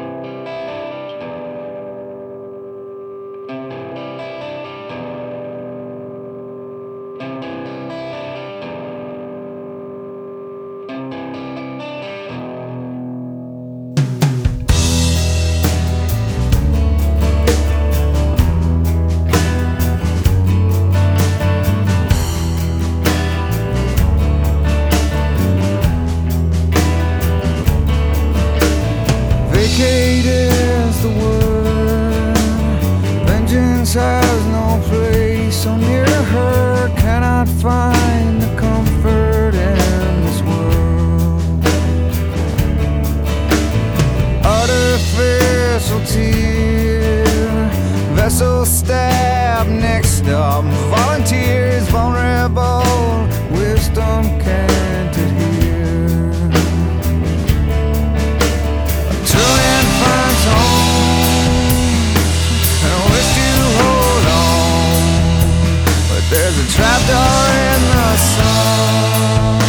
Vacate is the word. Vengeance has no place. So near to her, cannot find the comfort in this world. Artificial tear, vessel stab, next stop. Volunteers vulnerable, wisdom can't adhere. There's a trapdoor in the sun.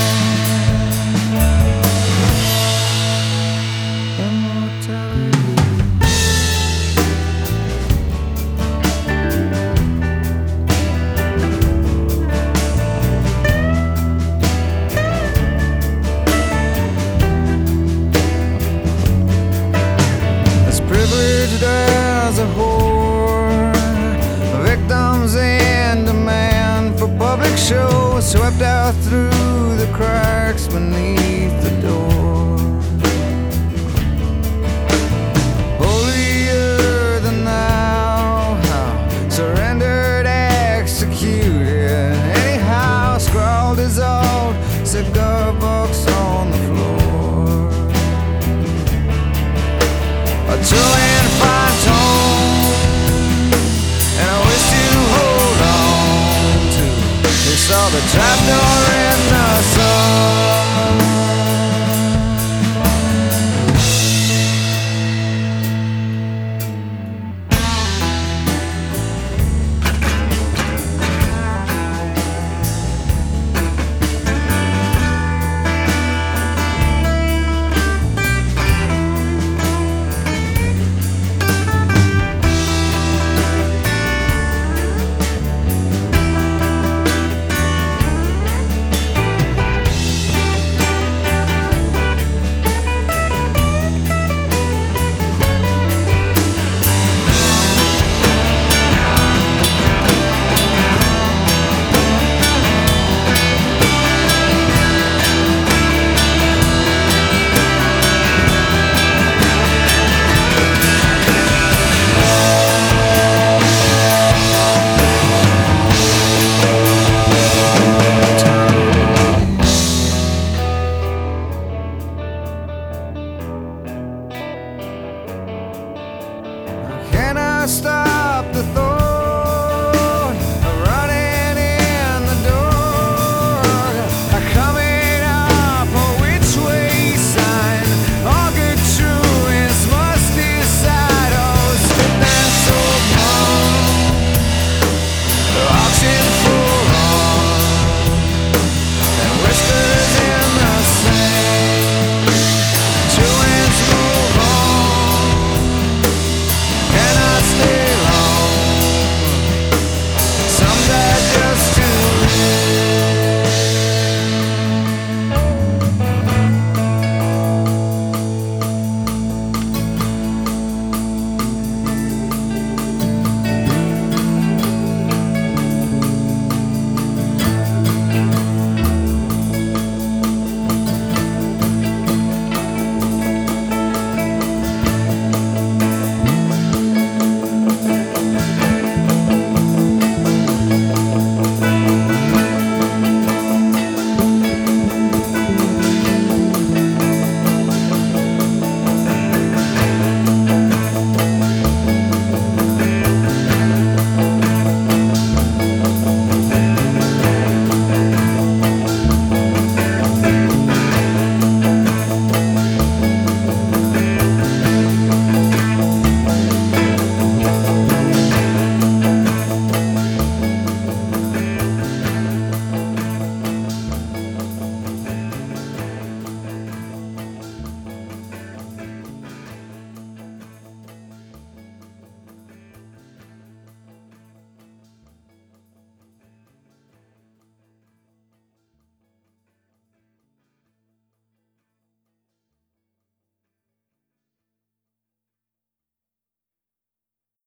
Immortality. As privileged as a whore, victims in demand for public show, swept out through the cracks beneath the door. Holier than thou, surrendered, executed. Anyhow, scrawled his old cigar box on the floor. A trillion fine tone, and I wish to hold on to. They saw the trapdoor in the sun. Can I stop?